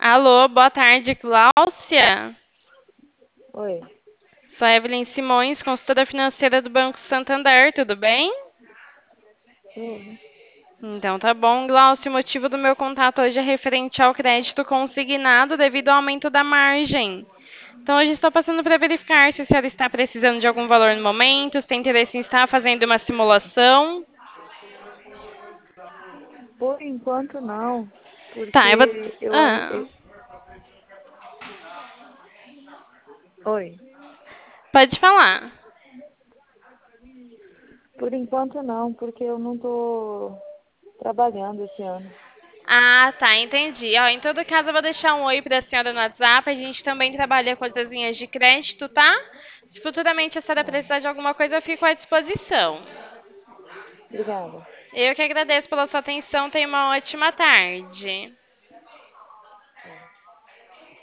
Alô, boa tarde, Gláucia. Oi, Sou a Evelyn Simões, consultora financeira do Banco Santander, tudo bem? tudo. Então tá bom, Gláucia. O motivo do meu contato hoje é referente ao crédito consignado devido ao aumento da margem. Então hoje estou passando para verificar se a senhora está precisando de algum valor no momento, se tem interesse em estar fazendo uma simulação. Por enquanto não, Tá, eu vou. porque Ah, Oi, pode falar. por enquanto não, porque eu não tô trabalhando esse ano. Ah, tá, entendi. Ó, em todo caso, eu vou deixar um oi para a senhora no WhatsApp. A gente também trabalha com as linhas de crédito, tá? Se futuramente a senhora Tá, precisar de alguma coisa, eu fico à disposição. obrigada. Eu que agradeço pela sua atenção. Tenha uma ótima tarde.